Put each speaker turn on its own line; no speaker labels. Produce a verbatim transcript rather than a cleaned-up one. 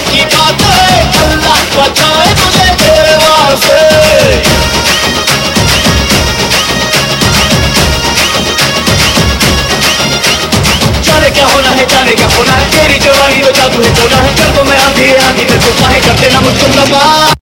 की बात है, अल्लाह बचाए तुझे तेरे वार से। जाने क्या होना है, जाने क्या होना है, तेरी जवानी तो जादू है, होना है। कर दो मैं आंधी आंधी में तो चाहे करते ना मुझको लगा।